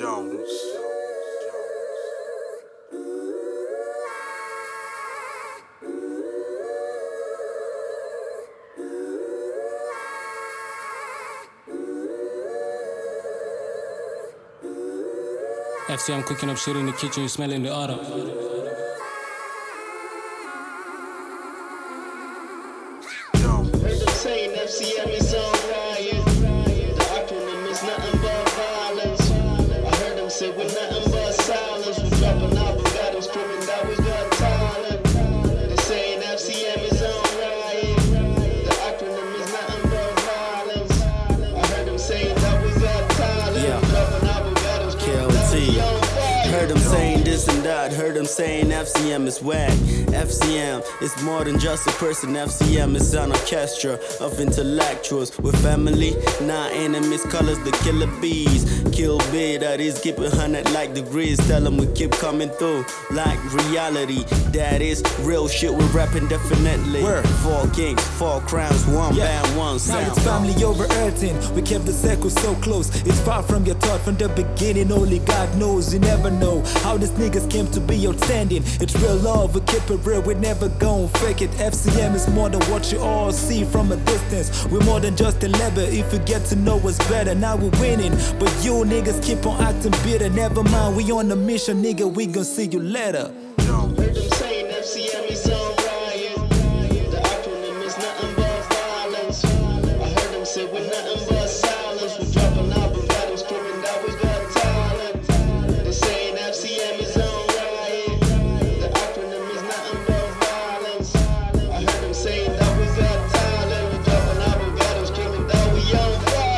Jones. FC, I'm cooking up shit in the kitchen, you smelling the autumn. Heard them saying FCM is on riot. The acronym is nothing but violence. I heard them say we're nothing but silence. We drop an album, got them screaming that we got talent. They saying FCM is on riot. The acronym is nothing but violence. I heard them saying that we got talent. Yeah. Drop an album, got them screaming that we on fire. Heard them saying this and that, heard them saying FCM is whack. FCM is more than just a person. FCM is an orchestra of intellectuals with family, not enemies, colors the killer bees. Kill big, that is keep 100 like degrees. Tell them we keep coming through like reality. That is real shit, we're rapping definitely. Word. 4 kings, 4 crowns, one band, one Now sound. it's family over earthing. We kept the circle so close. It's far from your thought from the beginning. Only God knows. You never know how these niggas came to be outstanding. It's real love. We keep it real. We never gon' fake it. FCM is more than what you all see from a distance. We're more than just a label. If you get to know us better, now we're winning. But you niggas keep on acting bitter. Never mind. We on a mission, nigga. We gon' see you later. Heard them saying FCM is on riot. The acronym is nothing but violence. I heard them say we're nothing but silence. We drop an album, got them screaming that we got talent. They saying FCM is on riot. The acronym is nothing but violence. I heard them saying that we got talent. We drop an album, got them screaming that we on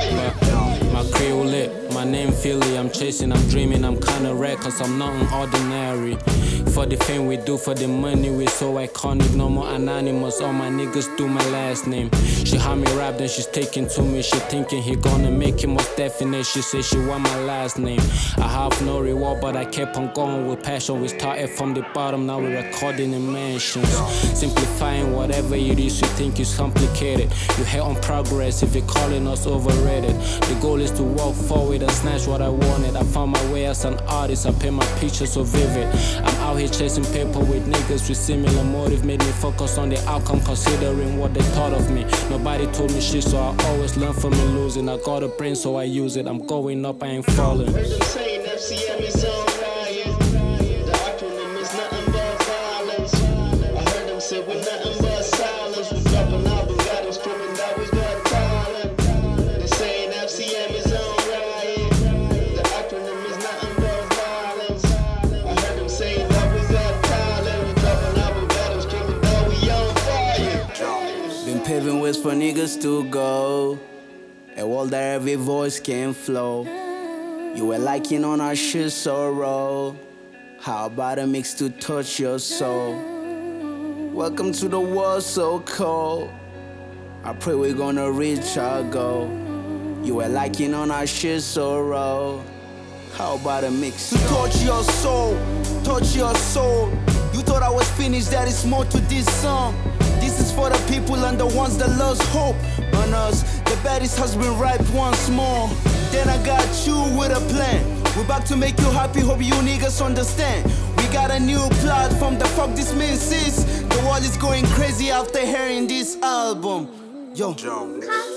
fire. My crew lit, my name Philly. I'm chasing, I'm dreaming, I'm kinda rare, cause I'm nothing ordinary. For the fame we do, for the money we so iconic, no more anonymous. All my niggas do my last name. She heard me rap, then she's taking to me. She thinking he gonna make it more definite. She say she want my last name. I have no reward, but I kept on going with passion. We started from the bottom, now we're recording in mansions. Simplifying whatever it is you think is complicated. You hate on progress if you're calling us overrated. The goal is to walk forward and snatch what I wanted. I found my way as an artist, I paint my pictures so vivid. I'm out here chasing paper with niggas with similar motive. Made me focus on the outcome, considering what they thought of me. Nobody told me shit, so I always learn from me losing. I got a brain, so I use it. I'm going up, I ain't falling. Heard them saying FCM is on riot. The acronym is nothing but violence. I heard them say we're nothing but silence. We drop an album, got them screaming that we got talent. They saying FCM is on riot. The acronym is nothing but violence. I heard them saying that we got talent. We drop an album, got them screaming that we on fire. Been paving ways for niggas to go. A wall that every voice can flow. You were liking on our shit so raw. How about a mix to touch your soul? Welcome to the world so cold. I pray we're gonna reach our goal. You were liking on our shit so raw. How about a mix to touch your soul? Touch your soul. You thought I was finished, there is more to this song. This is for the people and the ones that lost hope on us. The baddest has been ripe once more. Then I got you with a plan. We're back to make you happy, hope you niggas understand. We got a new platform, the fuck this means is. The world is going crazy after hearing this album. Yo. Jones.